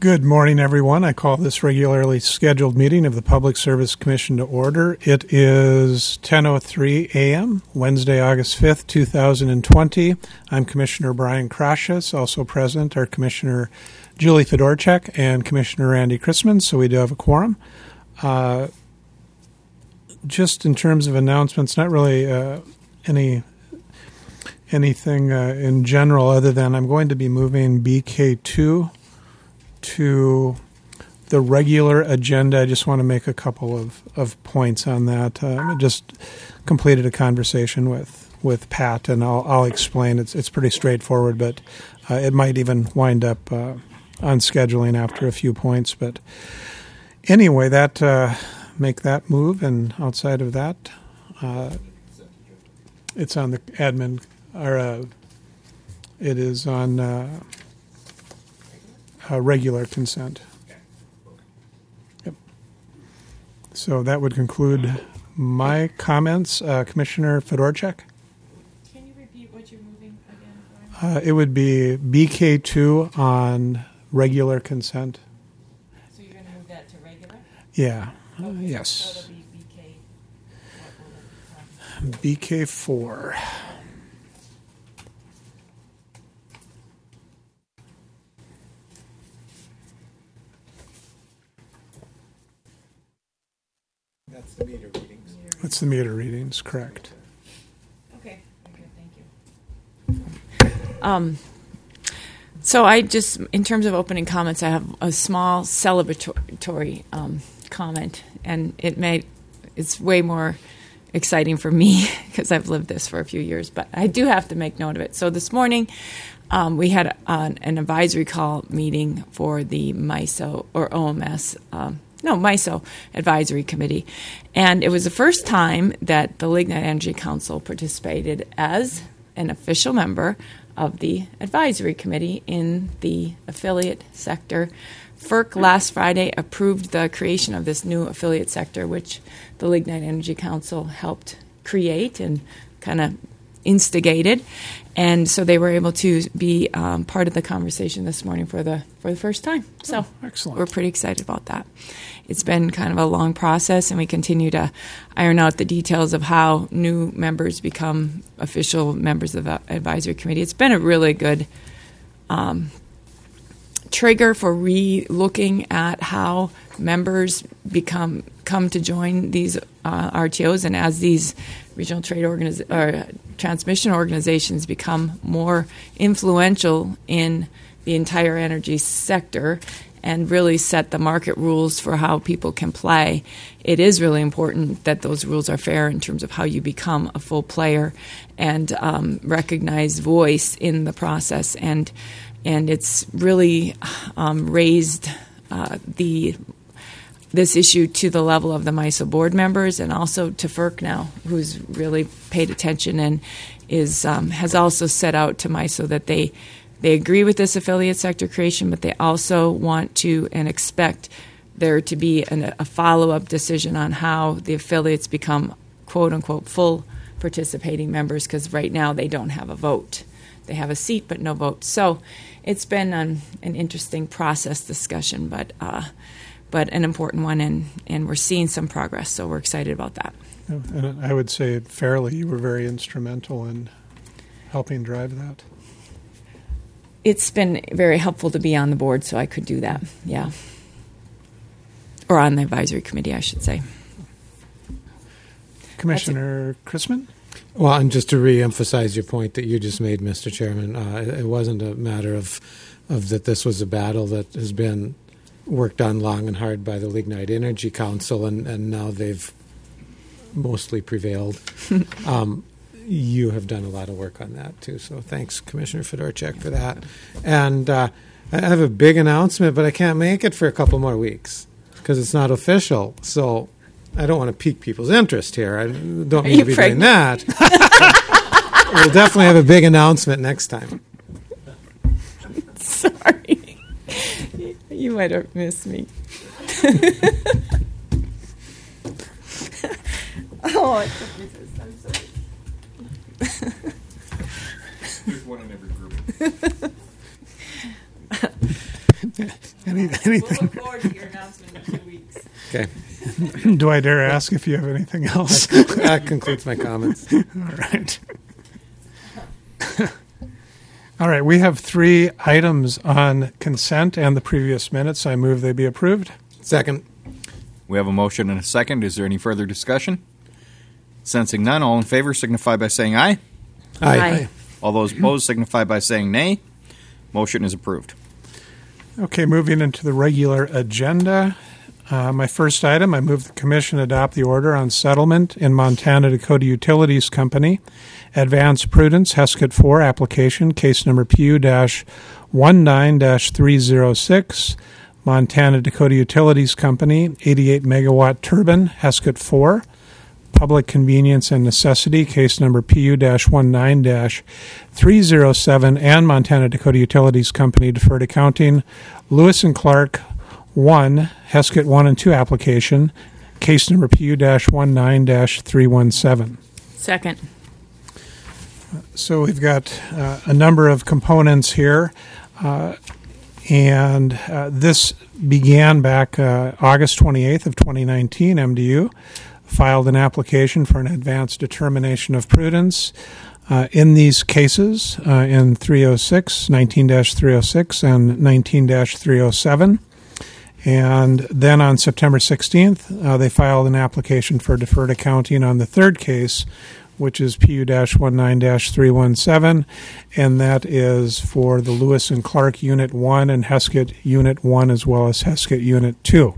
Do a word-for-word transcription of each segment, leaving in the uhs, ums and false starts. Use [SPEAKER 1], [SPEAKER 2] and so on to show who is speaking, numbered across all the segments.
[SPEAKER 1] Good morning, everyone. I call this regularly scheduled meeting of the Public Service Commission to order. It is ten oh three a.m., Wednesday, August fifth, two thousand twenty. I'm Commissioner Brian Krasius. Also present are Commissioner Julie Fedorchak and Commissioner Randy Chrisman, so we do have a quorum. Uh, just in terms of announcements, not really uh, any anything uh, in general other than I'm going to be moving B K two to the regular agenda. I just want to make a couple of, of points on that. Uh, I just completed a conversation with, with Pat, and I'll, I'll explain. It's it's pretty straightforward, but uh, it might even wind up uh, on scheduling after a few points. But anyway, that uh, make that move, and outside of that, uh, it's on the admin, or uh, it is on uh, uh, regular consent. Yep. So that would conclude my comments. Uh, Commissioner Fedorchak?
[SPEAKER 2] Can you repeat what you're moving again?
[SPEAKER 1] Uh, it would be B K two on regular consent.
[SPEAKER 2] So you're going to move that to regular?
[SPEAKER 1] Yeah. Uh,
[SPEAKER 2] Okay.
[SPEAKER 1] yes.
[SPEAKER 2] So it'll be B K. What will it
[SPEAKER 1] B K four.
[SPEAKER 3] That's the meter readings.
[SPEAKER 2] be?
[SPEAKER 1] That's the meter readings, correct.
[SPEAKER 2] Okay. Very good. Thank you. Um, so I just, in terms of opening comments, I have a small celebratory um, comment, and it may, it's way more exciting for me because I've lived this for a few years, but I do have to make note of it. So this morning, um, we had an, an advisory call meeting for the MISO or O M S. Um, No, MISO Advisory Committee. And it was the first time that the Lignite Energy Council participated as an official member of the Advisory Committee in the affiliate sector. FERC last Friday approved the creation of this new affiliate sector, which the Lignite Energy Council helped create and kind of instigated. And so they were able to be um, part of the conversation this morning for the for the first time. So
[SPEAKER 1] Oh, excellent.
[SPEAKER 2] We're pretty excited about that. It's been kind of a long process, and we continue to iron out the details of how new members become official members of the advisory committee. It's been a really good um, trigger for re-looking at how members become come to join these uh, R T Os, and as these regional trade organiz- or transmission organizations become more influential in the entire energy sector and really set the market rules for how people can play, it is really important that those rules are fair in terms of how you become a full player and um, recognized voice in the process. And and it's really um, raised uh, the this issue to the level of the MISO board members and also to FERC now, who's really paid attention and is um, has also set out to MISO that they They agree with this affiliate sector creation, but they also want to and expect there to be an, a follow-up decision on how the affiliates become, quote-unquote, full participating members, because right now they don't have a vote. They have a seat but no vote. So it's been an, an interesting process discussion, but uh, but an important one, and, and we're seeing some progress, so we're excited about that.
[SPEAKER 1] And I would say fairly, you were very instrumental in helping drive that.
[SPEAKER 2] It's been very helpful to be on the board, so I could do that, yeah. Or on the advisory committee, I should say.
[SPEAKER 1] Commissioner Chrisman?
[SPEAKER 3] Well, and just to re-emphasize your point that you just made, Mister Chairman, uh, it wasn't a matter of of that this was a battle that has been worked on long and hard by the Lignite Energy Council, and, and now they've mostly prevailed. um, You have done a lot of work on that, too. So thanks, Commissioner Fedorchak, for that. And uh, I have a big announcement, but I can't make it for a couple more weeks because it's not official. So I don't want to pique people's interest here. I don't mean to be doing that. We'll definitely have a big announcement next time.
[SPEAKER 2] Sorry. You might have missed me. Oh, I took you this. I'm sorry.
[SPEAKER 4] There's one in every group.
[SPEAKER 1] Any, anything?
[SPEAKER 2] We'll look forward to your announcement in two weeks.
[SPEAKER 3] Okay.
[SPEAKER 1] Do I dare ask if you have anything else?
[SPEAKER 3] That concludes my comments.
[SPEAKER 1] All right. All right, we have three items on consent and the previous minutes. I move they be approved.
[SPEAKER 3] Second.
[SPEAKER 4] We have a motion and a second. Is there any further discussion? Sensing none, all in favor signify by saying aye.
[SPEAKER 3] Aye.
[SPEAKER 2] Aye.
[SPEAKER 4] All those opposed signify by saying nay. Motion is approved.
[SPEAKER 1] Okay, moving into the regular agenda. Uh, my first item, I move the Commission adopt the order on settlement in Montana Dakota Utilities Company, Advanced Prudence, Heskett four application, case number P U nineteen three oh six, Montana Dakota Utilities Company, eighty-eight megawatt turbine, Heskett four, Public Convenience and Necessity, case number P U nineteen three oh seven, and Montana Dakota Utilities Company, Deferred Accounting, Lewis and Clark one, Heskett one and two application, case number P U nineteen three seventeen.
[SPEAKER 2] Second.
[SPEAKER 1] So we've got uh, a number of components here, uh, and uh, this began back uh, August twenty-eighth of twenty nineteen. M D U filed an application for an advanced determination of prudence. Uh, in these cases, uh, in three oh six, nineteen three oh six, and nineteen three oh seven. And then on September sixteenth, uh, they filed an application for deferred accounting on the third case, which is P U nineteen three seventeen, and that is for the Lewis and Clark Unit one and Heskett Unit one as well as Heskett Unit two.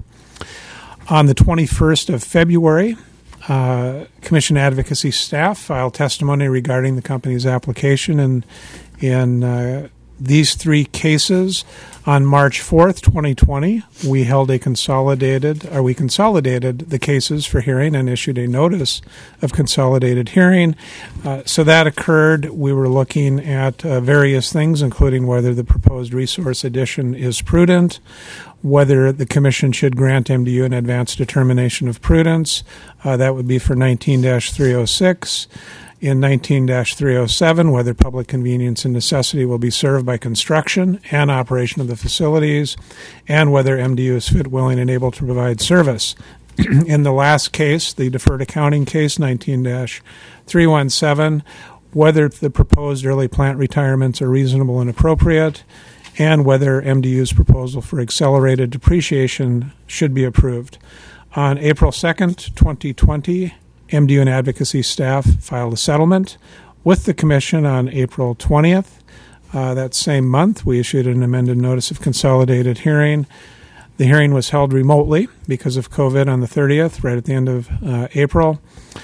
[SPEAKER 1] On the twenty-first of February, uh, Commission advocacy staff filed testimony regarding the company's application in, in uh, these three cases. On March fourth, twenty twenty, we held a consolidated, or we consolidated the cases for hearing and issued a notice of consolidated hearing. Uh, so that occurred. We were looking at uh, various things, including whether the proposed resource addition is prudent, whether the Commission should grant M D U an advanced determination of prudence. Uh, that would be for nineteen three oh six. In nineteen three oh seven, whether public convenience and necessity will be served by construction and operation of the facilities, and whether M D U is fit, willing, and able to provide service. In the last case, the deferred accounting case, nineteen three seventeen, whether the proposed early plant retirements are reasonable and appropriate, and whether M D U's proposal for accelerated depreciation should be approved. On April second, twenty twenty, M D U and advocacy staff filed a settlement with the Commission. On April twentieth. Uh, that same month, we issued an amended notice of consolidated hearing. The hearing was held remotely because of COVID on the thirtieth, right at the end of uh, April.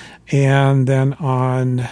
[SPEAKER 1] And then on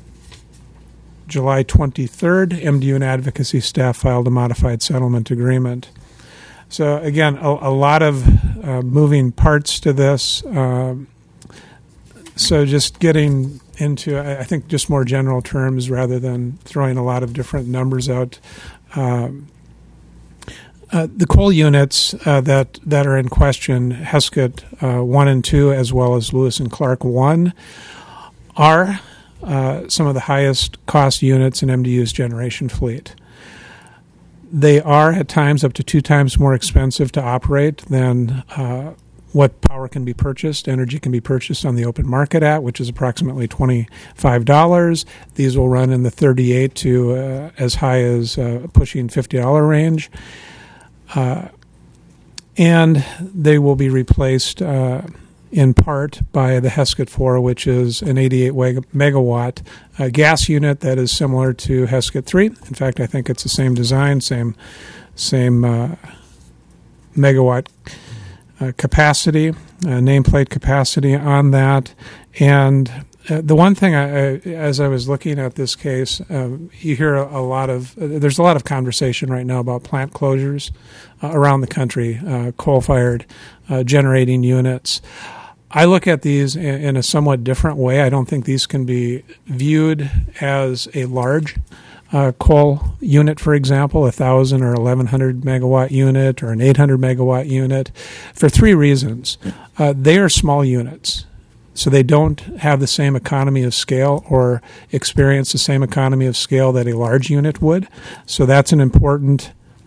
[SPEAKER 1] July twenty-third, M D U and advocacy staff filed a modified settlement agreement. So again, a, a lot of uh, moving parts to this. Uh, So just getting into, I think, just more general terms rather than throwing a lot of different numbers out. Um, uh, the coal units uh, that, that are in question, Heskett uh, one and two, as well as Lewis and Clark one, are uh, some of the highest cost units in M D U's generation fleet. They are at times up to two times more expensive to operate than uh, what power can be purchased, energy can be purchased on the open market at, which is approximately twenty-five dollars. These will run in the thirty-eight to uh, as high as uh, pushing fifty dollars range. Uh, and they will be replaced uh, in part by the Heskett four, which is an eighty-eight megawatt uh, gas unit that is similar to Heskett three. In fact, I think it's the same design, same, same uh, megawatt Uh, capacity, uh, nameplate capacity on that. And uh, the one thing, I, I, as I was looking at this case, um, you hear a, a lot of, uh, there's a lot of conversation right now about plant closures uh, around the country, uh, coal-fired uh, generating units. I look at these in, in a somewhat different way. I don't think these can be viewed as a large Uh, coal unit, for example, a thousand or eleven hundred megawatt unit or an eight hundred megawatt unit, for three reasons. Uh, they are small units, so they don't have the same economy of scale or experience the same economy of scale that a large unit would. So that's an important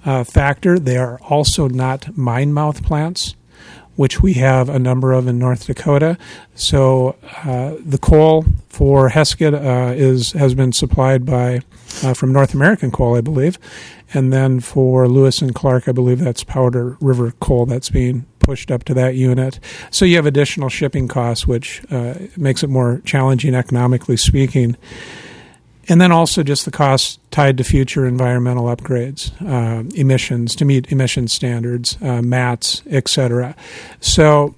[SPEAKER 1] uh, factor. They are also not mine mouth plants, which we have a number of in North Dakota. So uh, the coal for Heskett uh, is has been supplied by uh, from North American Coal, I believe, and then for Lewis and Clark, I believe that's Powder River coal that's being pushed up to that unit. So you have additional shipping costs, which uh, makes it more challenging economically speaking. And then also just the costs tied to future environmental upgrades, uh, emissions, to meet emission standards, uh, mats, et cetera. So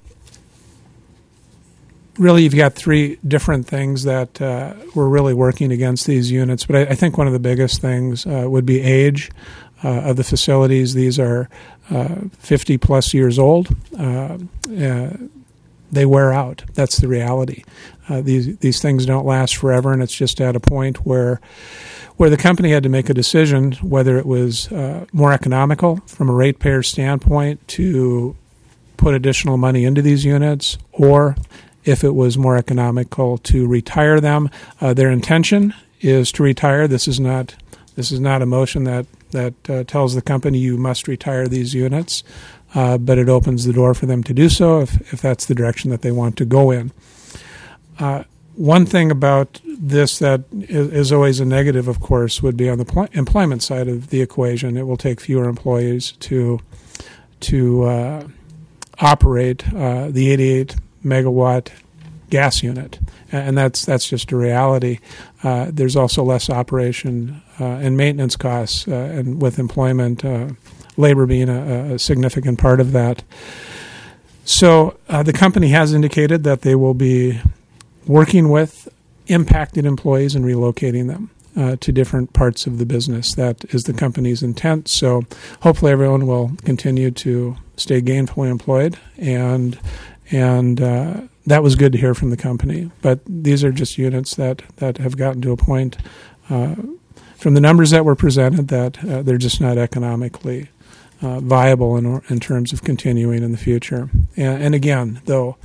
[SPEAKER 1] really you've got three different things that uh, we're really working against these units. But I, I think one of the biggest things uh, would be age uh, of the facilities. These are uh, fifty plus years old. Uh, uh, they wear out. That's the reality. Uh, these these things don't last forever, and it's just at a point where where the company had to make a decision whether it was uh, more economical from a ratepayer standpoint to put additional money into these units, or if it was more economical to retire them. Uh, their intention is to retire. This is not this is not a motion that that uh, tells the company you must retire these units, uh, but it opens the door for them to do so if if that's the direction that they want to go in. Uh, one thing about this that is, is always a negative, of course, would be on the pl- employment side of the equation. It will take fewer employees to to uh, operate uh, the eighty-eight megawatt gas unit, and that's that's just a reality. Uh, there's also less operation uh, and maintenance costs, uh, and with employment, uh, labor being a, a significant part of that. So uh, the company has indicated that they will be working with impacted employees and relocating them uh, to different parts of the business. That is the company's intent. So hopefully everyone will continue to stay gainfully employed, and and uh, that was good to hear from the company. But these are just units that, that have gotten to a point uh, from the numbers that were presented that uh, they're just not economically uh, viable in, in terms of continuing in the future. And, and again, though,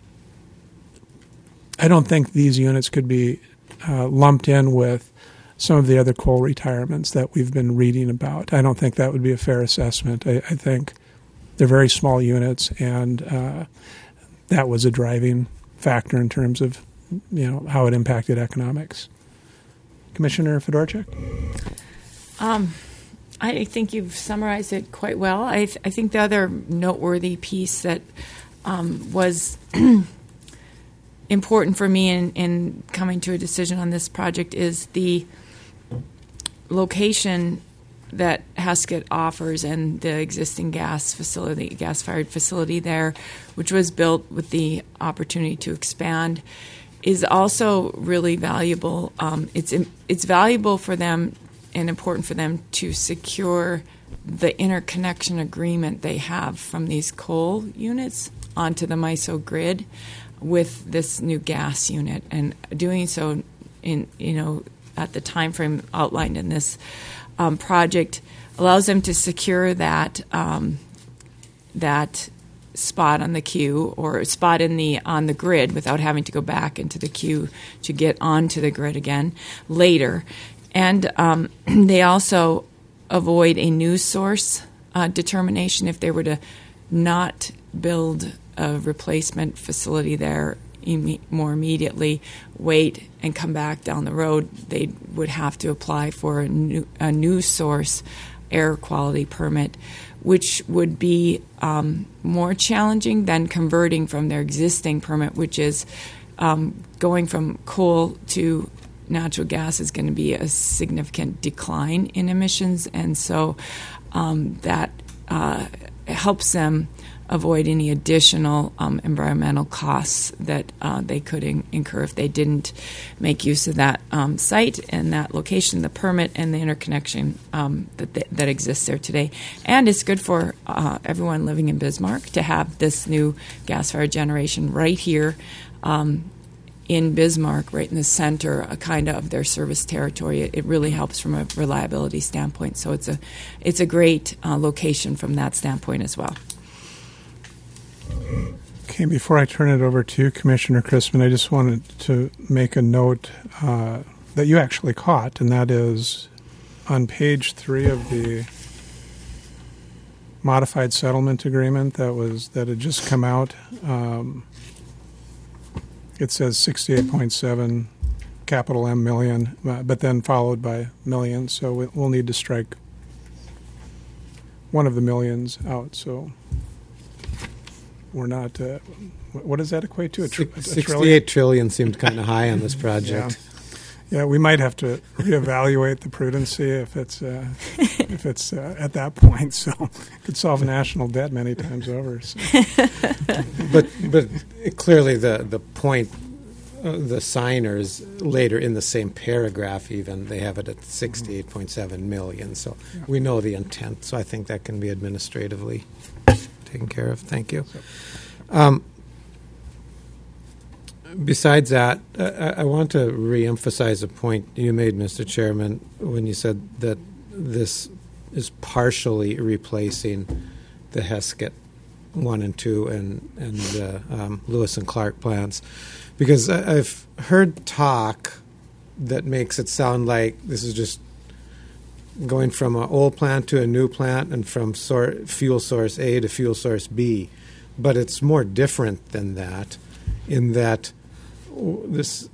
[SPEAKER 1] I don't think these units could be uh, lumped in with some of the other coal retirements that we've been reading about. I don't think that would be a fair assessment. I, I think they're very small units, and uh, that was a driving factor in terms of, you know, how it impacted economics. Commissioner Fedorchuk?
[SPEAKER 2] Um, I think you've summarized it quite well. I, th- I think the other noteworthy piece that um, was important for me in, in coming to a decision on this project is the location that Heskett offers and the existing gas facility, gas-fired facility there, which was built with the opportunity to expand, is also really valuable. Um, it's it's valuable for them and important for them to secure the interconnection agreement they have from these coal units onto the MISO grid with this new gas unit, and doing so in you know at the time frame outlined in this um, project allows them to secure that um, that spot on the queue or spot in the on the grid without having to go back into the queue to get onto the grid again later, and um, they also avoid a new source uh, determination if they were to not build a replacement facility there imme- more immediately, wait and come back down the road. They would have to apply for a new, a new source air quality permit, which would be um, more challenging than converting from their existing permit, which is um, going from coal to natural gas is going to be a significant decline in emissions, and so um, that uh, helps them avoid any additional um, environmental costs that uh, they could in- incur if they didn't make use of that um, site and that location, the permit, and the interconnection um, that th- that exists there today. And it's good for uh, everyone living in Bismarck to have this new gas-fired generation right here um, in Bismarck, right in the center, uh, kind of of their service territory. It, it really helps from a reliability standpoint. So it's a it's a great uh, location from that standpoint as well.
[SPEAKER 1] Okay, before I turn it over to Commissioner Crispin, I just wanted to make a note uh, that you actually caught, and that is on page three of the modified settlement agreement that was that had just come out. Um, it says sixty-eight point seven capital M million, uh, but then followed by millions. So we, we'll need to strike one of the millions out. So we're not. Uh, what does that equate to? A, tr- a
[SPEAKER 3] sixty-eight
[SPEAKER 1] trillion?
[SPEAKER 3] trillion seemed kind of high on this project.
[SPEAKER 1] Yeah. yeah, we might have to reevaluate the prudency if it's uh, if it's uh, at that point. So it could solve national debt many times over. So.
[SPEAKER 3] but but clearly the the point. Uh, the signers later in the same paragraph even they have it at sixty-eight point seven million, so
[SPEAKER 1] yeah.
[SPEAKER 3] we know the intent, so I think that can be administratively taken care of. Thank you. Um, besides that, I, I want to reemphasize a point you made, Mister Chairman, when you said that this is partially replacing the Heskett one and two and, and uh, um, Lewis and Clark plants. Because I've heard talk that makes it sound like this is just going from an old plant to a new plant and from sor- fuel source A to fuel source B. But it's more different than that in that this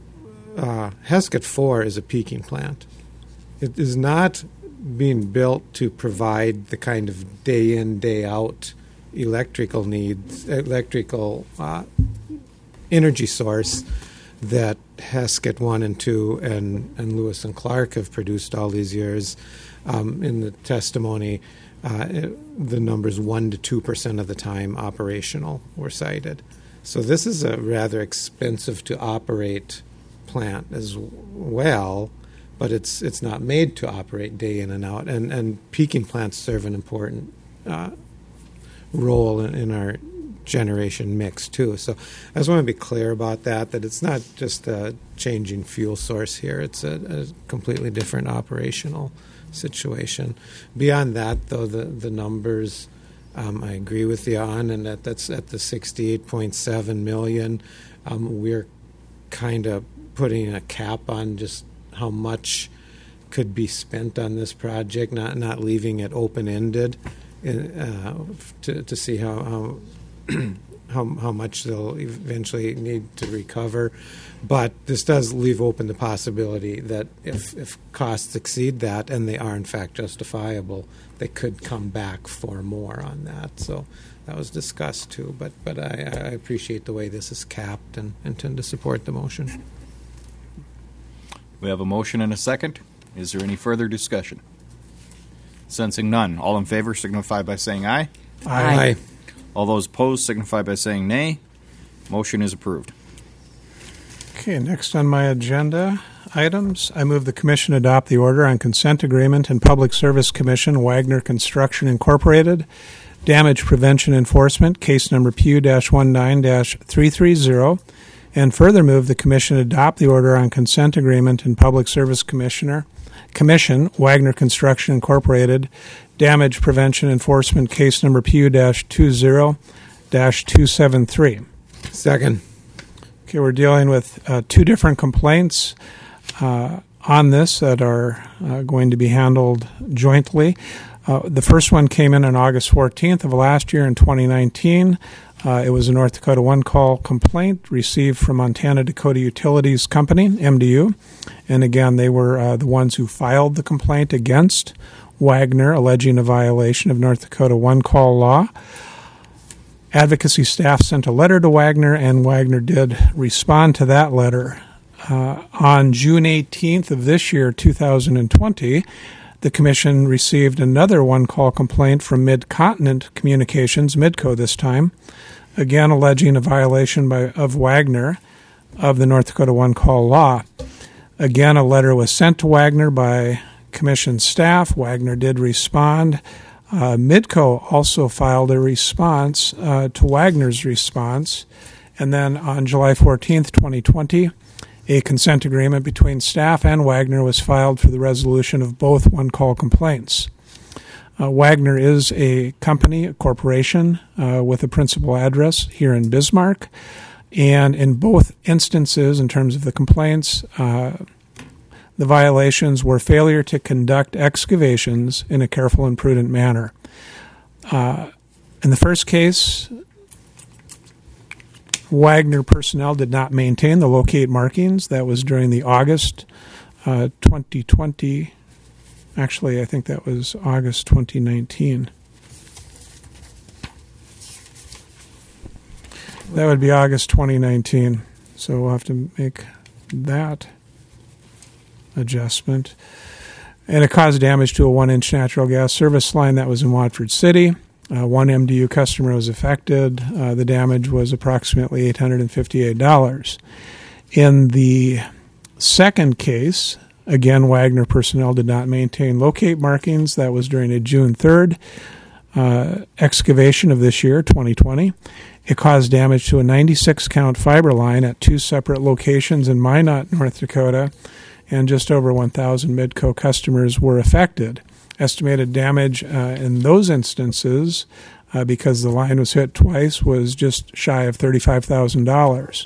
[SPEAKER 3] uh, Heskett four is a peaking plant. It is not being built to provide the kind of day-in, day-out electrical needs, electrical uh energy source that Heskett one and two and, and Lewis and Clark have produced all these years. Um, in the testimony, uh, it, the numbers one to two percent of the time operational were cited. So this is a rather expensive to operate plant as well, but it's it's not made to operate day in and out. And, and peaking plants serve an important uh, role in, in our generation mix too. So I just want to be clear about that, that it's not just a changing fuel source here. It's a, a completely different operational situation. Beyond that, though, the, the numbers um, I agree with you on, and that that's at the sixty-eight point seven million. Um, we're kind of putting a cap on just how much could be spent on this project, not not leaving it open-ended uh, to, to see how, how how how much they'll eventually need to recover. But this does leave open the possibility that if, if costs exceed that, and they are in fact justifiable, they could come back for more on that. So that was discussed too. But but I, I appreciate the way this is capped and intend to support the motion.
[SPEAKER 4] We have a motion and a second. Is there any further discussion? Sensing none, all in favor signify by saying aye.
[SPEAKER 3] Aye. Aye.
[SPEAKER 4] All those opposed signify by saying nay. Motion is approved.
[SPEAKER 1] Okay, next on my agenda items, I move the Commission adopt the order on consent agreement and Public Service Commission, Wagner Construction Incorporated, damage prevention enforcement, case number P U nineteen three three zero, and further move the Commission adopt the order on consent agreement and Public Service Commissioner Commission, Wagner Construction Incorporated, damage prevention enforcement, case number P U twenty dash two seventy-three.
[SPEAKER 3] Second.
[SPEAKER 1] Okay, we're dealing with uh, two different complaints uh, on this that are uh, going to be handled jointly. Uh, the first one came in on August fourteenth of last year in twenty nineteen. Uh, it was a North Dakota One Call complaint received from Montana Dakota Utilities Company, M D U. And again, they were uh, the ones who filed the complaint against Wagner, alleging a violation of North Dakota One Call law. Advocacy staff sent a letter to Wagner, and Wagner did respond to that letter. Uh, on June eighteenth of this year, two thousand twenty, the Commission received another one-call complaint from Mid-Continent Communications, Midco this time, again alleging a violation by, of Wagner of the North Dakota one-call law. Again, a letter was sent to Wagner by Commission staff. Wagner did respond. Uh, Midco also filed a response uh, to Wagner's response. And then on July fourteenth, twenty twenty, a consent agreement between staff and Wagner was filed for the resolution of both one-call complaints. Uh, Wagner is a company, a corporation, uh, with a principal address here in Bismarck. And in both instances, in terms of the complaints, uh, the violations were failure to conduct excavations in a careful and prudent manner. Uh, in the first case, Wagner personnel did not maintain the locate markings. That was during the August uh, twenty twenty. Actually, I think that was August twenty nineteen. That would be August twenty nineteen. So we'll have to make that adjustment. And it caused damage to a one-inch natural gas service line that was in Watford City. Uh, one M D U customer was affected. Uh, the damage was approximately eight hundred fifty-eight dollars. In the second case, again, Wagner personnel did not maintain locate markings. That was during a June third uh, excavation of this year, twenty twenty. It caused damage to a ninety-six count fiber line at two separate locations in Minot, North Dakota, and just over one thousand Midco customers were affected. Estimated damage uh, in those instances, uh, because the line was hit twice, was just shy of thirty-five thousand dollars.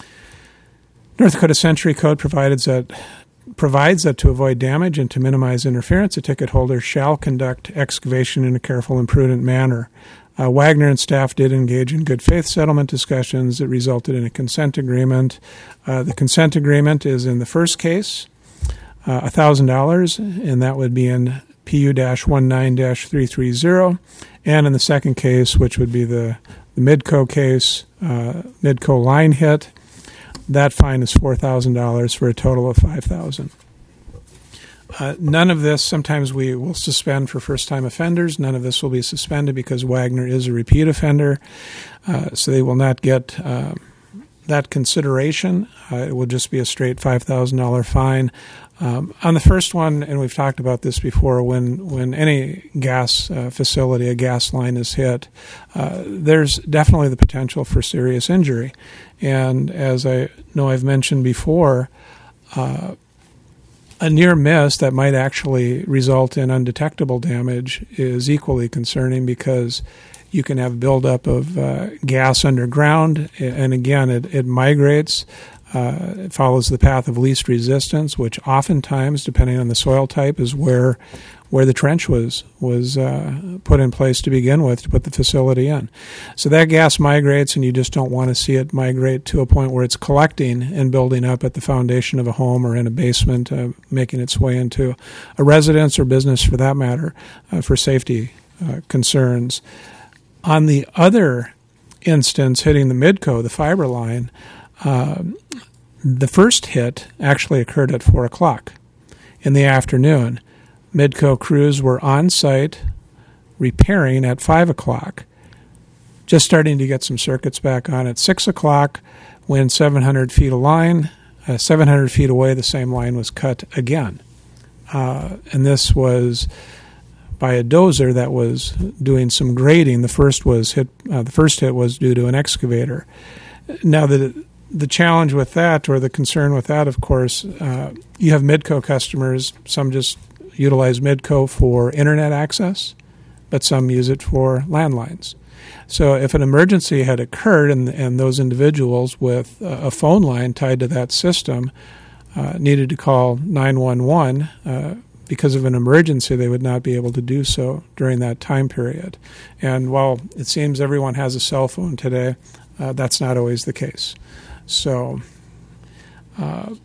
[SPEAKER 1] North Dakota Century Code provides that provides that to avoid damage and to minimize interference, a ticket holder shall conduct excavation in a careful and prudent manner. Uh, Wagner and staff did engage in good faith settlement discussions that resulted in a consent agreement. Uh, the consent agreement is in the first case, uh, one thousand dollars, and that would be in P U nineteen three three zero. And in the second case, which would be the, the Midco case, uh, Midco line hit, that fine is four thousand dollars for a total of five thousand dollars. Uh, none of this, sometimes we will suspend for first-time offenders. None of this will be suspended because Wagner is a repeat offender, uh, so they will not get uh, that consideration. Uh, it will just be a straight five thousand dollars fine. Um, on the first one, and we've talked about this before, when, when any gas uh, facility, a gas line is hit, uh, there's definitely the potential for serious injury. And as I know I've mentioned before, uh, a near miss that might actually result in undetectable damage is equally concerning because you can have buildup of uh, gas underground, and again, it, it migrates. Uh, it follows the path of least resistance, which oftentimes, depending on the soil type, is where where the trench was was uh, put in place to begin with to put the facility in. So that gas migrates, and you just don't want to see it migrate to a point where it's collecting and building up at the foundation of a home or in a basement, uh, making its way into a residence or business for that matter, uh, for safety uh, concerns. On the other instance, hitting the Midco, the fiber line, uh, the first hit actually occurred at four o'clock in the afternoon. Midco crews were on site repairing at five o'clock, just starting to get some circuits back on at six o'clock when seven hundred feet of line, uh, seven hundred feet away, the same line was cut again. Uh, and this was by a dozer that was doing some grading. The first was hit. Uh, the first hit was due to an excavator. Now, the the challenge with that, or the concern with that, of course, uh, you have Midco customers. Some just utilize Midco for internet access, but some use it for landlines. So if an emergency had occurred and, and those individuals with a phone line tied to that system uh, needed to call nine one one uh, because of an emergency, they would not be able to do so during that time period. And while it seems everyone has a cell phone today, uh, that's not always the case. So uh,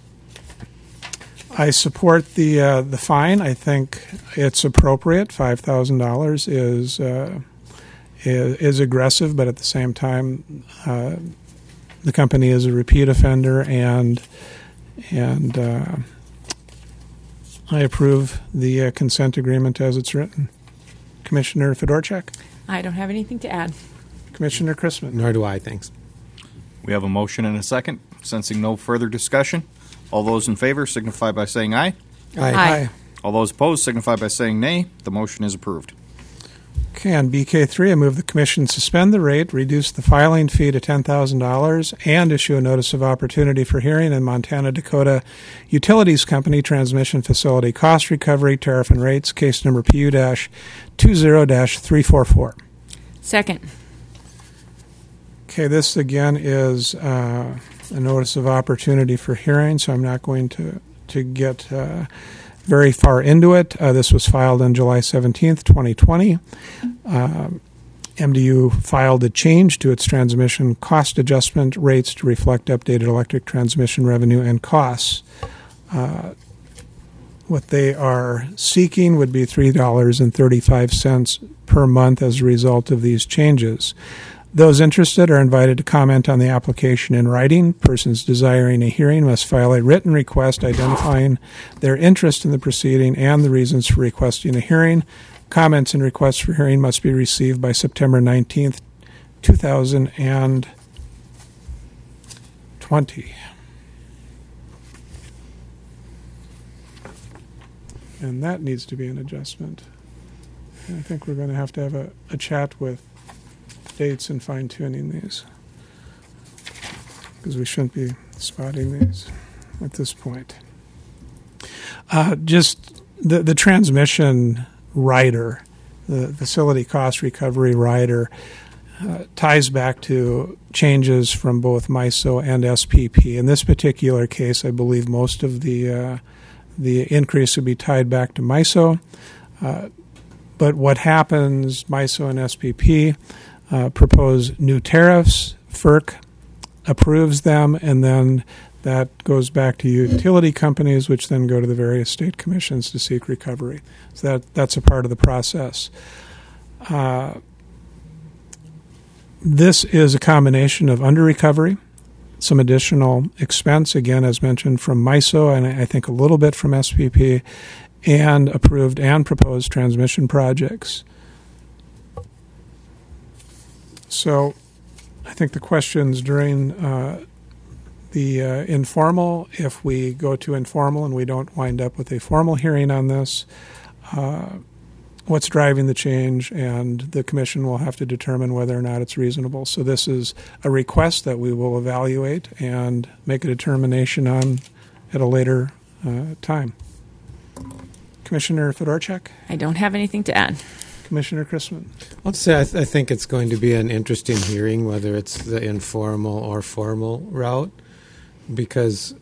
[SPEAKER 1] I support the uh, the fine. I think it's appropriate. five thousand dollars is, uh, is is aggressive, but at the same time, uh, the company is a repeat offender, and and uh, I approve the uh, consent agreement as it's written. Commissioner Fedorchak?
[SPEAKER 2] I don't have anything to add.
[SPEAKER 1] Commissioner Chrisman?
[SPEAKER 3] Nor do I, thanks.
[SPEAKER 4] We have a motion and a second. Sensing no further discussion, all those in favor signify by saying aye.
[SPEAKER 3] Aye.
[SPEAKER 2] Aye.
[SPEAKER 4] All those opposed signify by saying nay. The motion is approved.
[SPEAKER 1] Okay, on B K three, I move the Commission suspend the rate, reduce the filing fee to ten thousand dollars, and issue a notice of opportunity for hearing in Montana Dakota Utilities Company Transmission Facility Cost Recovery Tariff and Rates, case number P U twenty dash three four four.
[SPEAKER 2] Second.
[SPEAKER 1] Okay, this again is uh, a notice of opportunity for hearing, so I'm not going to, to get uh, very far into it. Uh, this was filed on July seventeenth, twenty twenty. Uh, M D U filed a change to its transmission cost adjustment rates to reflect updated electric transmission revenue and costs. Uh, what they are seeking would be three dollars and thirty-five cents per month as a result of these changes. Those interested are invited to comment on the application in writing. Persons desiring a hearing must file a written request identifying their interest in the proceeding and the reasons for requesting a hearing. Comments and requests for hearing must be received by September nineteenth, two thousand twenty. And that needs to be an adjustment. And I think we're going to have to have a, a chat with dates and fine-tuning these, because we shouldn't be spotting these at this point. Uh, just the, the transmission rider, the facility cost recovery rider, uh, ties back to changes from both MISO and S P P. In this particular case, I believe most of the uh, the increase would be tied back to MISO. Uh, but what happens, MISO and S P P uh, propose new tariffs, FERC approves them, and then that goes back to utility companies, which then go to the various state commissions to seek recovery. So that that's a part of the process. Uh, this is a combination of under-recovery, some additional expense, again, as mentioned, from MISO, and I think a little bit from S P P, and approved and proposed transmission projects. So I think the questions during uh, the uh, informal, if we go to informal and we don't wind up with a formal hearing on this, uh, what's driving the change, and the commission will have to determine whether or not it's reasonable. So this is a request that we will evaluate and make a determination on at a later uh, time. Commissioner Fedorchak?
[SPEAKER 2] I don't have anything to add.
[SPEAKER 1] Commissioner Chrisman?
[SPEAKER 3] I'll say I, th- I think it's going to be an interesting hearing, whether it's the informal or formal route, because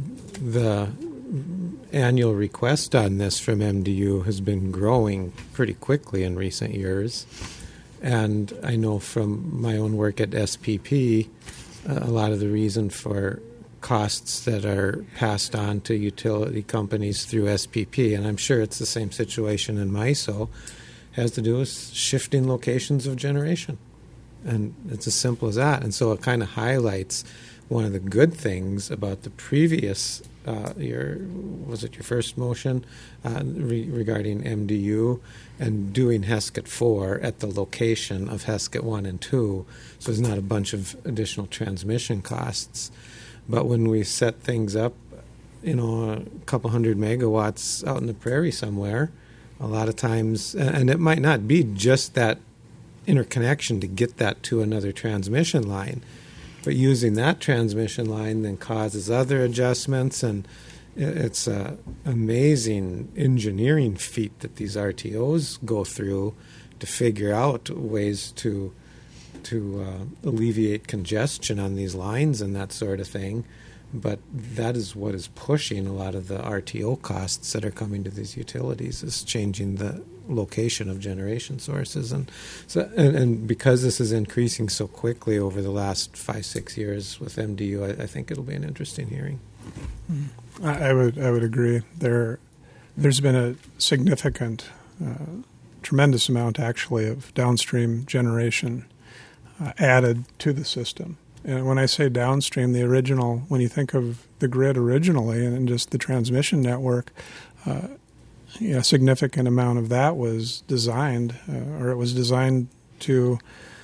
[SPEAKER 3] the annual request on this from M D U has been growing pretty quickly in recent years. And I know from my own work at S P P, uh, a lot of the reason for costs that are passed on to utility companies through S P P, and I'm sure it's the same situation in MISO, has to do with shifting locations of generation. And it's as simple as that. And so it kind of highlights one of the good things about the previous, uh, your was it your first motion uh, re- regarding M D U and doing Heskett four at the location of Heskett one and two, so there's not a bunch of additional transmission costs. But when we set things up, you know, a couple hundred megawatts out in the prairie somewhere, a lot of times, and it might not be just that interconnection to get that to another transmission line, but using that transmission line then causes other adjustments, and it's an amazing engineering feat that these R T Os go through to figure out ways to to uh, alleviate congestion on these lines and that sort of thing. But that is what is pushing a lot of the R T O costs that are coming to these utilities, is changing the location of generation sources. And so, and, and because this is increasing so quickly over the last five, six years with M D U, I, I think it'll be an interesting hearing.
[SPEAKER 1] I, I would I would agree. There, there's been a significant, uh, tremendous amount actually of downstream generation uh, added to the system. And when I say downstream, the original, when you think of the grid originally and just the transmission network, uh, you know, a significant amount of that was designed, uh, or it was designed to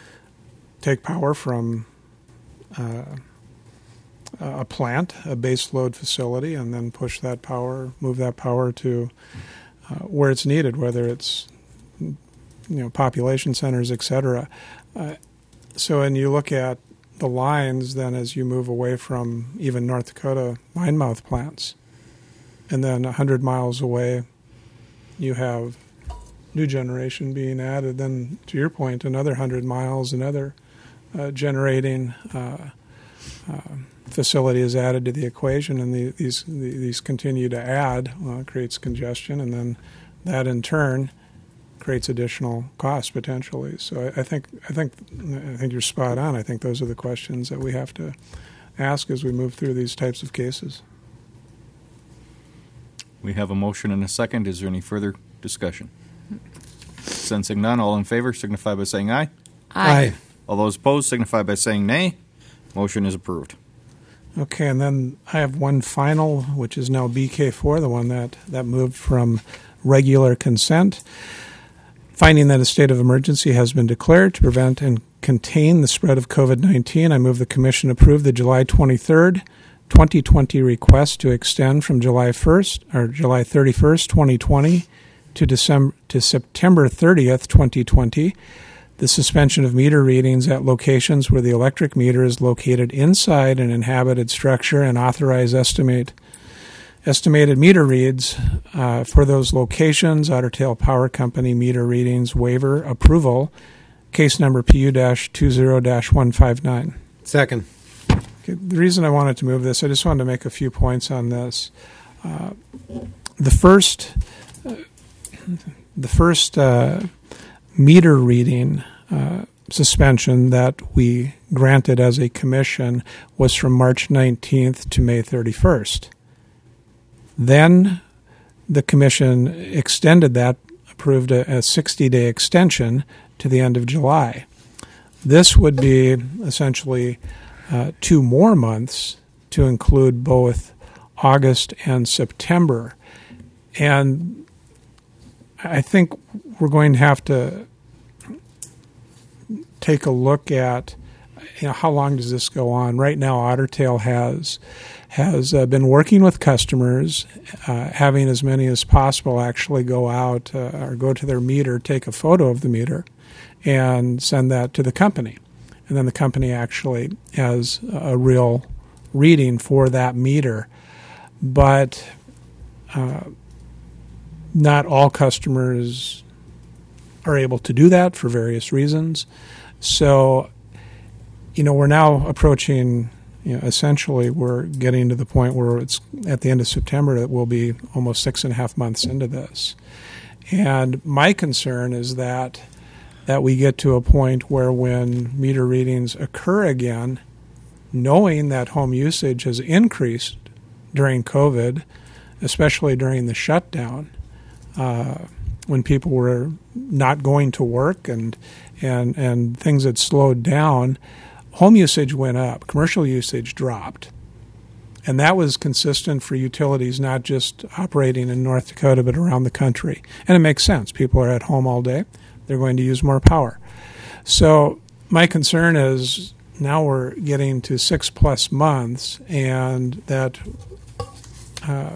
[SPEAKER 1] take power from uh, a plant, a base load facility, and then push that power, move that power to uh, where it's needed, whether it's, you know, population centers, et cetera. Uh, so when you look at the lines, then as you move away from even North Dakota mine mouth plants, and then one hundred miles away you have new generation being added, then to your point, another one hundred miles, another uh, generating uh, uh, facility is added to the equation, and the, these the, these continue to add, uh, creates congestion, and then that in turn creates additional costs potentially. So I, I think I think I think you're spot on. I think those are the questions that we have to ask as we move through these types of cases.
[SPEAKER 4] We have a motion and a second. Is there any further discussion? Sensing none, all in favor signify by saying aye.
[SPEAKER 2] Aye.
[SPEAKER 4] All those opposed signify by saying nay. Motion is approved.
[SPEAKER 1] Okay, and then I have one final, which is now B K four, the one that, that moved from regular consent. Finding that a state of emergency has been declared to prevent and contain the spread of COVID nineteen, I move the Commission approve the July twenty-third, twenty twenty request to extend from July first or July thirty-first, twenty twenty to December to September thirtieth, twenty twenty. The suspension of meter readings at locations where the electric meter is located inside an inhabited structure and authorize estimate estimated meter reads uh, for those locations. Otter Tail Power Company meter readings waiver approval, case number P U two zero one five nine.
[SPEAKER 3] Second.
[SPEAKER 1] Okay, the reason I wanted to move this, I just wanted to make a few points on this. Uh, the first, uh, the first uh, meter reading uh, suspension that we granted as a commission was from March nineteenth to May thirty-first. Then the commission extended that, approved a sixty-day extension to the end of July. This would be essentially uh, two more months to include both August and September. And I think we're going to have to take a look at, you know, how long does this go on? Right now, Otter Tail has has uh, been working with customers, uh, having as many as possible actually go out uh, or go to their meter, take a photo of the meter, and send that to the company. And then the company actually has a real reading for that meter. But uh, not all customers are able to do that for various reasons. So, you know, we're now approaching, you know, essentially we're getting to the point where it's at the end of September that we'll be almost six and a half months into this. And my concern is that that we get to a point where when meter readings occur again, knowing that home usage has increased during COVID, especially during the shutdown, uh, when people were not going to work and and and things had slowed down, home usage went up, commercial usage dropped. And that was consistent for utilities not just operating in North Dakota but around the country. And it makes sense. People are at home all day. They're going to use more power. So my concern is now we're getting to six plus months, and that uh,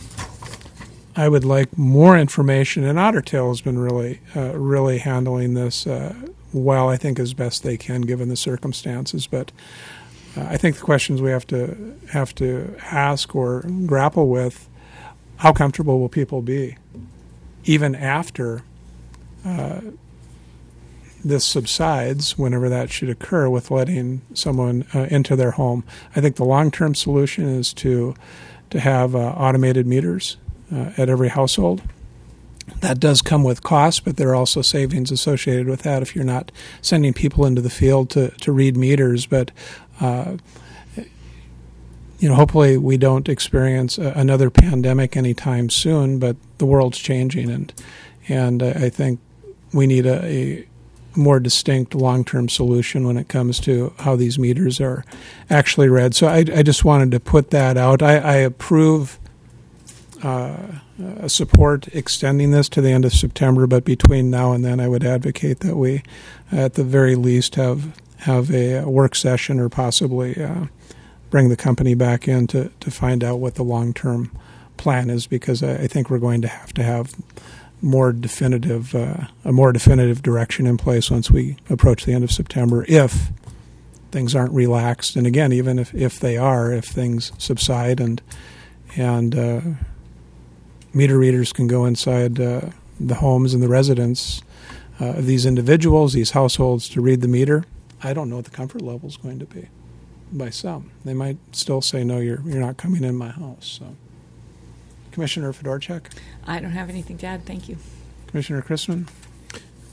[SPEAKER 1] I would like more information. And Otter Tail has been really, uh, really handling this uh, well, I think, as best they can given the circumstances. But uh, I think the questions we have to have to ask or grapple with: how comfortable will people be, even after uh, this subsides, whenever that should occur, with letting someone uh, into their home? I think the long-term solution is to to have uh, automated meters uh, at every household. That does come with costs, but there are also savings associated with that if you're not sending people into the field to, to read meters. But, uh, you know, hopefully we don't experience a, another pandemic anytime soon, but the world's changing, and and I think we need a, a more distinct long-term solution when it comes to how these meters are actually read. So I, I just wanted to put that out. I, I approve uh, uh, support extending this to the end of September, but between now and then I would advocate that we, at the very least, have have a work session or possibly uh, bring the company back in to, to find out what the long-term plan is, because I, I think we're going to have to have more definitive, uh, a more definitive direction in place once we approach the end of September, if things aren't relaxed. And again, even if, if they are, if things subside and and uh, meter readers can go inside uh, the homes and the residence uh, of these individuals, these households, to read the meter, I don't know what the comfort level is going to be. By some, they might still say, "No, you're you're not coming in my house." So, Commissioner Fedorchak?
[SPEAKER 2] I don't have anything to add. Thank you.
[SPEAKER 1] Commissioner Chrisman?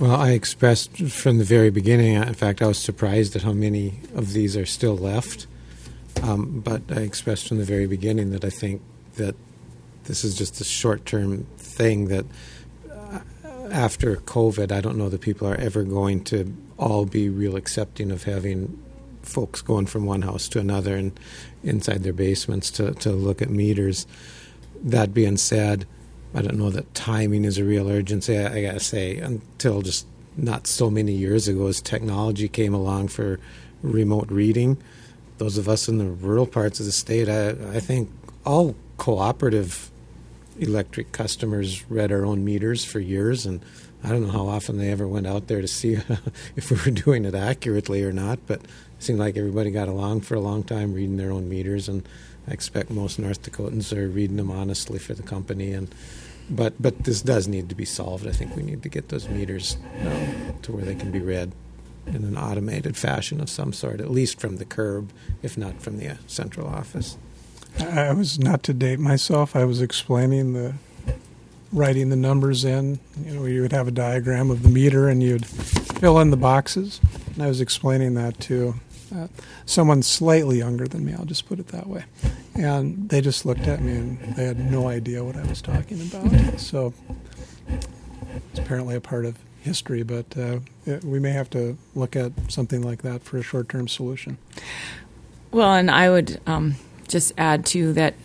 [SPEAKER 3] Well, I expressed from the very beginning, in fact, I was surprised at how many of these are still left. Um, but I expressed from the very beginning that I think that this is just a short-term thing that uh, after COVID, I don't know that people are ever going to all be real accepting of having folks going from one house to another and inside their basements to, to look at meters. That being said, I don't know that timing is a real urgency. I, I got to say, until just not so many years ago as technology came along for remote reading, those of us in the rural parts of the state, I, I think all cooperative electric customers read our own meters for years, and I don't know how often they ever went out there to see if we were doing it accurately or not, but it seemed like everybody got along for a long time reading their own meters, and I expect most North Dakotans are reading them honestly for the company. And but but this does need to be solved. I think we need to get those meters um, to where they can be read in an automated fashion of some sort, at least from the curb, if not from the uh, central office.
[SPEAKER 1] I was, not to date myself, I was explaining the, writing the numbers in. You know, you would have a diagram of the meter and you'd fill in the boxes. And I was explaining that to uh, someone slightly younger than me, I'll just put it that way. And they just looked at me and they had no idea what I was talking about. So it's apparently a part of history, but uh, it, we may have to look at something like that for a short-term solution.
[SPEAKER 2] Well, and I would um, just add, too, that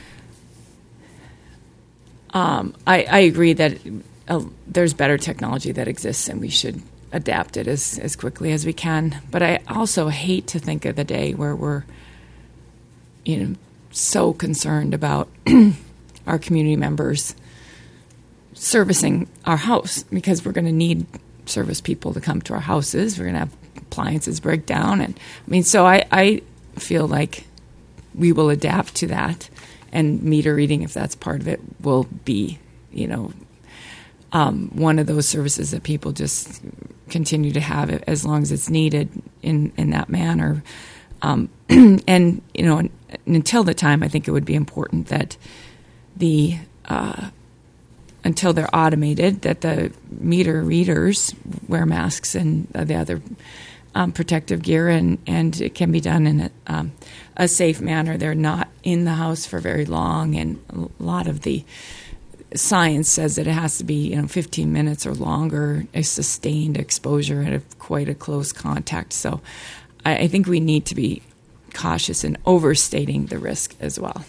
[SPEAKER 2] um, I, I agree that uh, there's better technology that exists and we should adapt it as, as quickly as we can. But I also hate to think of the day where we're, you know, so concerned about our community members servicing our house, because we're going to need service people to come to our houses. We're going to have appliances break down. And I mean, so I, I feel like we will adapt to that, and meter reading, if that's part of it, will be, you know, um, one of those services that people just continue to have it as long as it's needed in, in that manner. Um, and, you know, and, and until the time, I think it would be important that the uh, until they're automated, that the meter readers wear masks and the other um, protective gear, and, and it can be done in a, um, a safe manner. They're not in the house for very long, and a lot of the science says that it has to be, you know, fifteen minutes or longer, a sustained exposure at a, quite a close contact. So I, I think we need to be cautious in overstating the risk as well.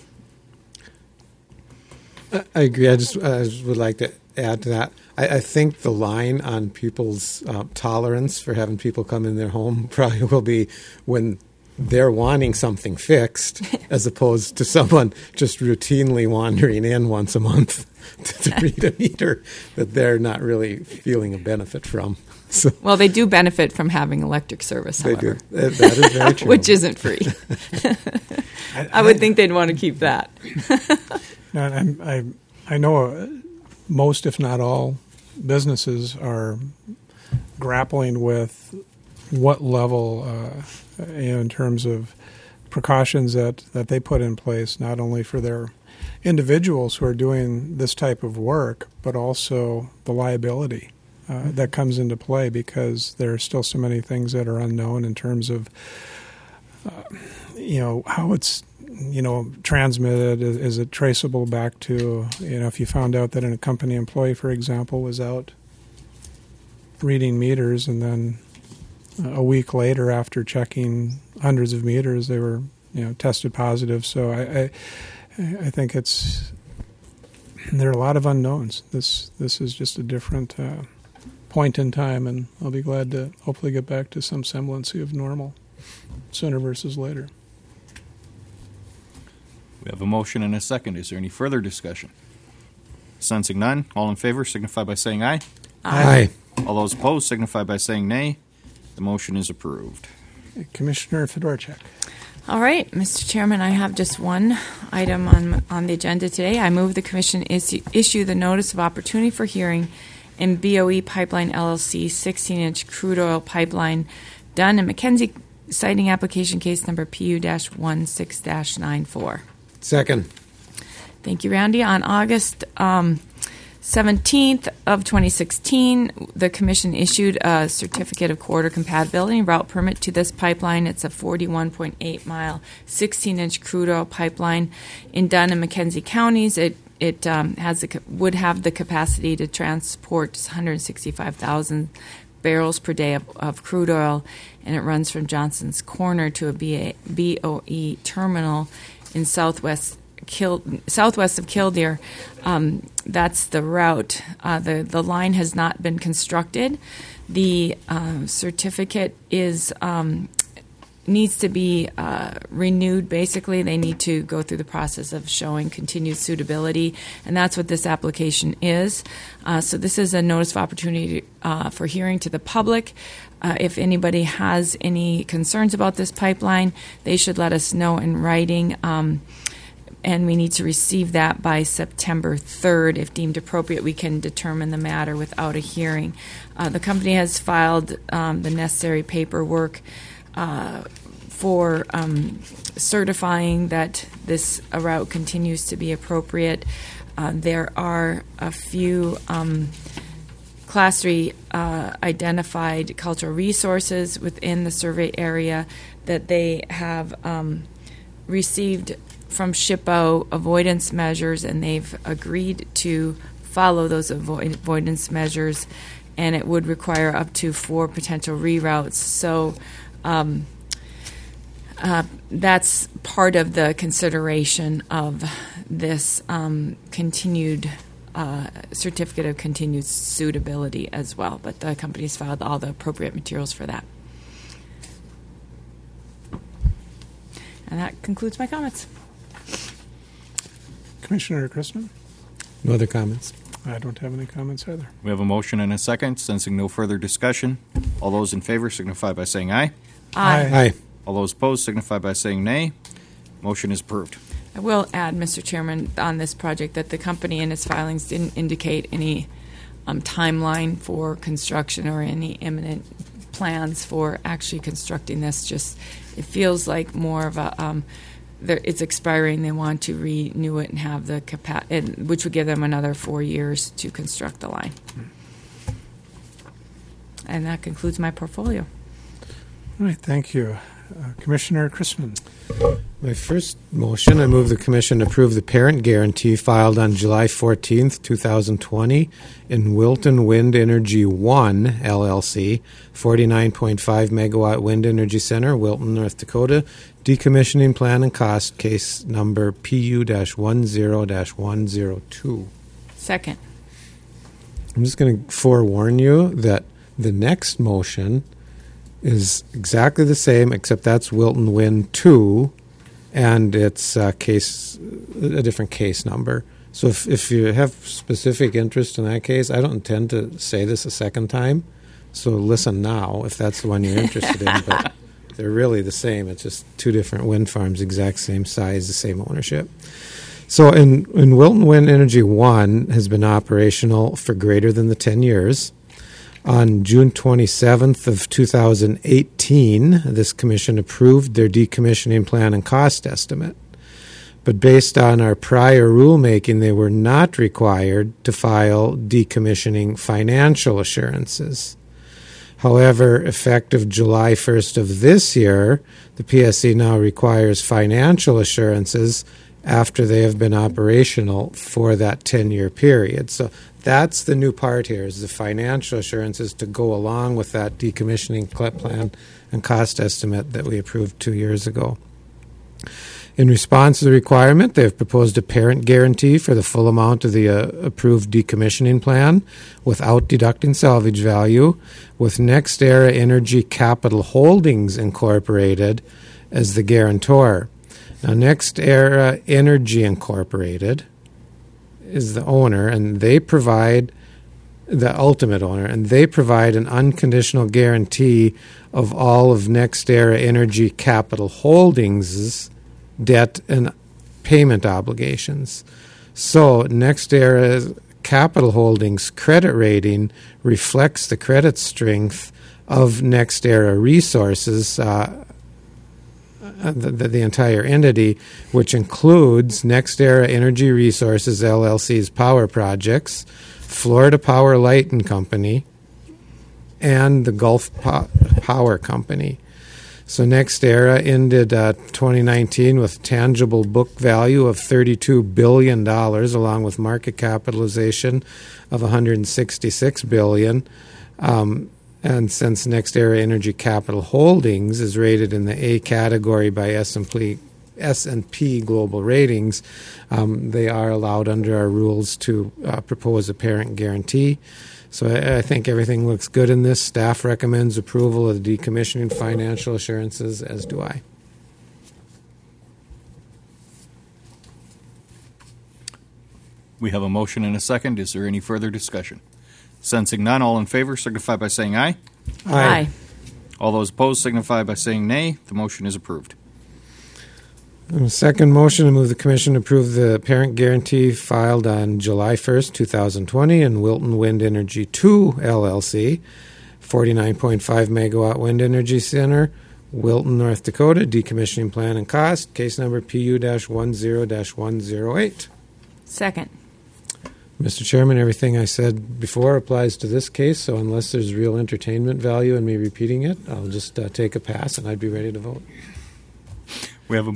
[SPEAKER 3] I agree. I just, I just would like to add to that. I, I think the line on people's uh, tolerance for having people come in their home probably will be when they're wanting something fixed, as opposed to someone just routinely wandering in once a month to, to read a meter that they're not really feeling a benefit from. So,
[SPEAKER 2] well, they do benefit from having electric service,
[SPEAKER 3] they
[SPEAKER 2] however.
[SPEAKER 3] do. That, that is very true.
[SPEAKER 2] Which isn't free. I, I would think they'd want to keep that.
[SPEAKER 1] No, I'm, I I know uh, most, if not all, businesses are grappling with what level, uh, you know, in terms of precautions that, that they put in place, not only for their individuals who are doing this type of work, but also the liability uh, that comes into play, because there are still so many things that are unknown in terms of, uh, you know, how it's, you know, transmitted. Is, is it traceable back to, you know, if you found out that a company employee, for example, was out reading meters, and then a week later, after checking hundreds of meters, they were, you know, tested positive. So I, I, I think it's, there are a lot of unknowns. This this is just a different uh, point in time, and I'll be glad to hopefully get back to some semblance of normal sooner versus later.
[SPEAKER 4] We have a motion and a second. Is there any further discussion? Sensing none, all in favor signify by saying aye.
[SPEAKER 3] Aye.
[SPEAKER 4] All those opposed signify by saying nay. The motion is approved.
[SPEAKER 1] Commissioner Fedorchak.
[SPEAKER 2] All right, Mister Chairman, I have just one item on on the agenda today. I move the Commission issue, issue the notice of opportunity for hearing in B O E Pipeline L L C sixteen-inch crude oil pipeline Dunn and McKenzie citing application case number P U one six nine four.
[SPEAKER 3] Second.
[SPEAKER 2] Thank you, Randy. On August um, seventeenth of twenty sixteen, the Commission issued a Certificate of Corridor Compatibility and Route Permit to this pipeline. It's a forty-one point eight mile, sixteen inch crude oil pipeline in Dunn and McKenzie counties. It it um, has a, would have the capacity to transport one hundred sixty-five thousand barrels per day of, of crude oil, and it runs from Johnson's Corner to a B A, B O E terminal in southwest Kil, southwest of Killdeer. Um, that's the route. Uh, the the line has not been constructed. The uh, certificate is um, needs to be uh, renewed. Basically, they need to go through the process of showing continued suitability, and that's what this application is. Uh, so this is a notice of opportunity uh, for hearing to the public. Uh, if anybody has any concerns about this pipeline, they should let us know in writing. Um, And we need to receive that by September third. If deemed appropriate, we can determine the matter without a hearing. Uh, the company has filed um, the necessary paperwork uh, for um, certifying that this uh, route continues to be appropriate. Uh, there are a few um, Class three uh, identified cultural resources within the survey area that they have um, received from SHPO avoidance measures, and they've agreed to follow those avoid- avoidance measures, and it would require up to four potential reroutes. So um, uh, that's part of the consideration of this um, continued uh, certificate of continued suitability as well. But the company's filed all the appropriate materials for that. And that concludes my comments.
[SPEAKER 1] Commissioner Christman?
[SPEAKER 3] No other comments.
[SPEAKER 1] I don't have any comments either.
[SPEAKER 4] We have a motion and a second. Sensing no further discussion, all those in favor signify by saying aye.
[SPEAKER 1] Aye.
[SPEAKER 3] Aye.
[SPEAKER 4] All those opposed signify by saying nay. Motion is approved.
[SPEAKER 2] I will add, Mister Chairman, on this project that the company in its filings didn't indicate any um, timeline for construction or any imminent plans for actually constructing this. Just it feels like more of a um, it's expiring. They want to renew it and have the capacity, which would give them another four years to construct the line. And that concludes my portfolio.
[SPEAKER 1] All right, thank you. Uh, Commissioner Christman.
[SPEAKER 3] My first motion, I move the Commission approve the parent guarantee filed on July fourteenth, twenty twenty in Wilton Wind Energy one, L L C, forty-nine point five megawatt wind energy center, Wilton, North Dakota, decommissioning plan and cost, case number P U ten one oh two.
[SPEAKER 2] Second.
[SPEAKER 3] I'm just going to forewarn you that the next motion is exactly the same, except that's Wilton Wind two, and it's a case, a different case number. So if, if you have specific interest in that case, I don't intend to say this a second time, so listen now if that's the one you're interested in, but they're really the same. It's just two different wind farms, exact same size, the same ownership. So in, in Wilton Wind Energy one has been operational for greater than the ten years. On June twenty-seventh of two thousand eighteen, this commission approved their decommissioning plan and cost estimate. But based on our prior rulemaking, they were not required to file decommissioning financial assurances. However, effective July first of this year, the P S C now requires financial assurances after they have been operational for that ten-year period. So that's the new part here, is the financial assurances to go along with that decommissioning plan and cost estimate that we approved two years ago. In response to the requirement, they have proposed a parent guarantee for the full amount of the uh, approved decommissioning plan without deducting salvage value, with NextEra Energy Capital Holdings Incorporated as the guarantor. Now, NextEra Energy Incorporated is the owner, and they provide the ultimate owner, and they provide an unconditional guarantee of all of NextEra Energy Capital Holdings' debt and payment obligations. So NextEra Capital Holdings' credit rating reflects the credit strength of NextEra Resources, uh, the, the, the entire entity, which includes NextEra Energy Resources L L C's power projects, Florida Power Light and Company, and the Gulf po- Power Company. So NextEra ended uh, twenty nineteen with tangible book value of thirty-two billion dollars, along with market capitalization of one hundred sixty-six billion dollars. Um, and since NextEra Energy Capital Holdings is rated in the A category by S and P, S and P Global Ratings, um, they are allowed under our rules to uh, propose a parent guarantee. So I, I think everything looks good in this. Staff recommends approval of the decommissioning financial assurances, as do I.
[SPEAKER 4] We have a motion and a second. Is there any further discussion? Sensing none, all in favor signify by saying aye.
[SPEAKER 2] Aye.
[SPEAKER 4] All those opposed signify by saying nay. The motion is approved.
[SPEAKER 3] And the second motion, to move the Commission approve the parent guarantee filed on July first, twenty twenty in Wilton Wind Energy two, L L C, forty-nine point five megawatt wind energy center, Wilton, North Dakota, decommissioning plan and cost, case number P U ten dash one oh eight.
[SPEAKER 2] Second.
[SPEAKER 3] Mister Chairman, everything I said before applies to this case, so unless there's real entertainment value in me repeating it, I'll just uh, take a pass and I'd be ready to vote.
[SPEAKER 4] We have a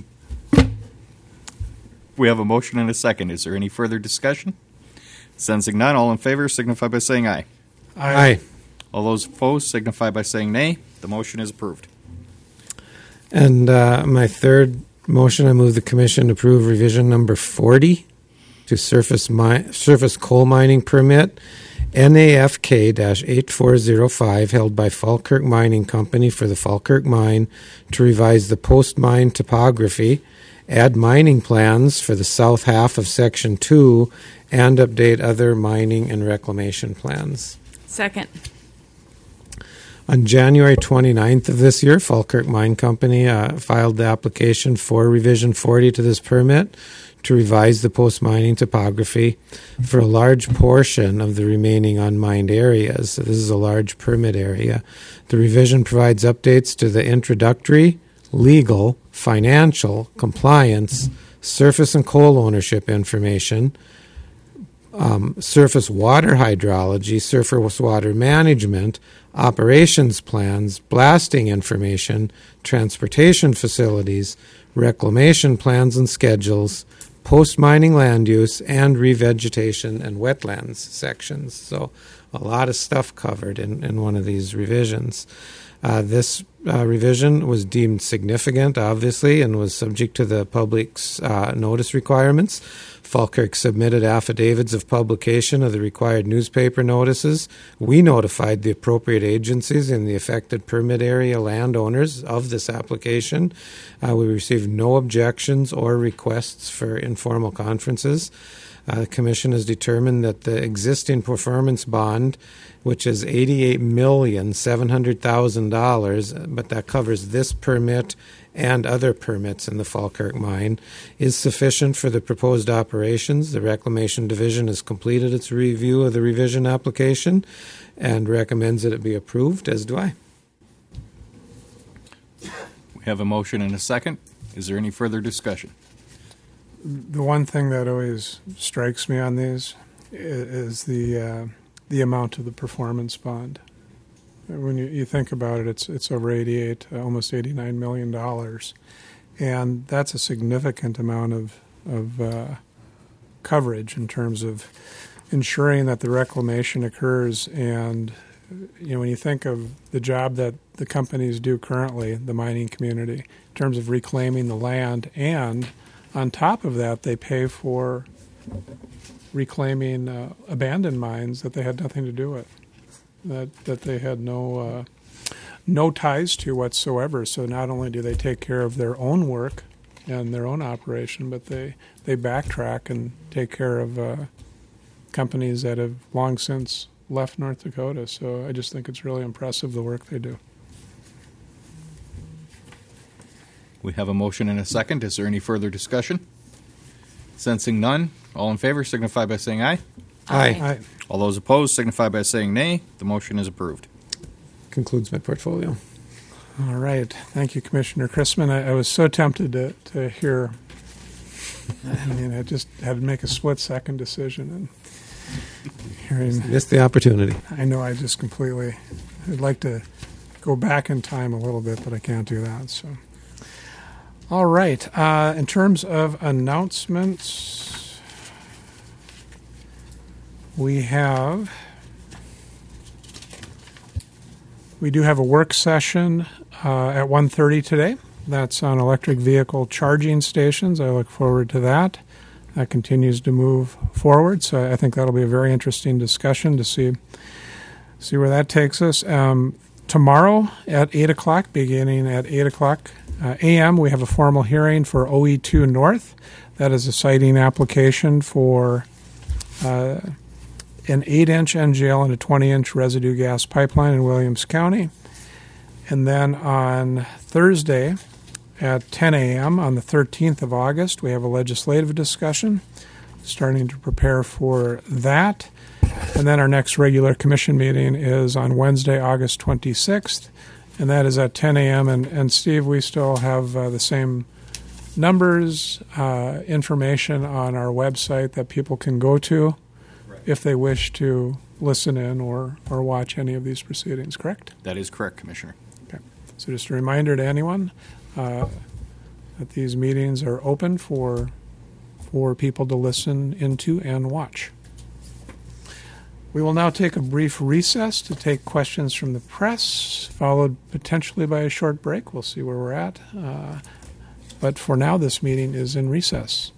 [SPEAKER 4] we have a motion and a second. Is there any further discussion? Sensing none, all in favor signify by saying aye.
[SPEAKER 3] Aye.
[SPEAKER 4] All those opposed signify by saying nay. The motion is approved.
[SPEAKER 3] And uh, my third motion, I move the Commission approve revision number forty to surface mi- surface coal mining permit N A F K eight four zero five held by Falkirk Mining Company for the Falkirk Mine to revise the post-mine topography, add mining plans for the south half of Section two, and update other mining and reclamation plans.
[SPEAKER 2] Second.
[SPEAKER 3] On January twenty-ninth of this year, Falkirk Mine Company uh, filed the application for revision forty to this permit to revise the post-mining topography for a large portion of the remaining unmined areas. So this is a large permit area. The revision provides updates to the introductory, legal, financial, compliance, surface and coal ownership information, um, surface water hydrology, surface water management, operations plans, blasting information, transportation facilities, reclamation plans and schedules, post-mining land use, and revegetation and wetlands sections. So a lot of stuff covered in, in one of these revisions. Uh, this uh, revision was deemed significant, obviously, and was subject to the public's uh, notice requirements. Falkirk submitted affidavits of publication of the required newspaper notices. We notified the appropriate agencies in the affected permit area landowners of this application. Uh, we received no objections or requests for informal conferences. Uh, the Commission has determined that the existing performance bond, which is eighty-eight million seven hundred thousand dollars, but that covers this permit and other permits in the Falkirk mine, is sufficient for the proposed operations. The Reclamation Division has completed its review of the revision application and recommends that it be approved, as do I.
[SPEAKER 4] We have a motion and a second. Is there any further discussion?
[SPEAKER 1] The one thing that always strikes me on these i- is the uh, the amount of the performance bond. When you, you think about it, it's it's over eighty-eight, uh, almost eighty-nine million dollars, and that's a significant amount of of uh, coverage in terms of ensuring that the reclamation occurs. And you know, when you think of the job that the companies do currently, the mining community, in terms of reclaiming the land, and on top of that, they pay for reclaiming uh, abandoned mines that they had nothing to do with. That that they had no uh, no ties to whatsoever. So not only do they take care of their own work and their own operation, but they, they backtrack and take care of uh, companies that have long since left North Dakota. So I just think it's really impressive, the work they do.
[SPEAKER 4] We have a motion and a second. Is there any further discussion? Sensing none, all in favor signify by saying aye.
[SPEAKER 3] Aye.
[SPEAKER 1] Aye.
[SPEAKER 4] All those opposed signify by saying nay. The motion is approved.
[SPEAKER 3] Concludes my portfolio.
[SPEAKER 1] All right. Thank you, Commissioner Chrisman. I, I was so tempted to, to hear. I mean, I just had to make a split-second decision. And hearing,
[SPEAKER 3] Missed the opportunity.
[SPEAKER 1] I know I just completely. I'd like to go back in time a little bit, but I can't do that. So, all right. Uh, in terms of announcements, we have. We do have a work session uh, at one thirty today. That's on electric vehicle charging stations. I look forward to that. That continues to move forward, so I think that'll be a very interesting discussion to see see where that takes us. Um, tomorrow at eight o'clock, beginning at eight o'clock uh, a m, we have a formal hearing for O E two North. That is a siting application for uh, an eight-inch N G L and a twenty-inch residue gas pipeline in Williams County. And then on Thursday at ten a m on the thirteenth of August, we have a legislative discussion, starting to prepare for that. And then our next regular commission meeting is on Wednesday, August twenty-sixth, and that is at ten a m And, and Steve, we still have uh, the same numbers, uh, information on our website that people can go to if they wish to listen in or, or watch any of these proceedings, correct?
[SPEAKER 4] That is correct, Commissioner.
[SPEAKER 1] Okay. So just a reminder to anyone uh, that these meetings are open for for people to listen into and watch. We will now take a brief recess to take questions from the press, followed potentially by a short break. We'll see where we're at. Uh, but for now, this meeting is in recess.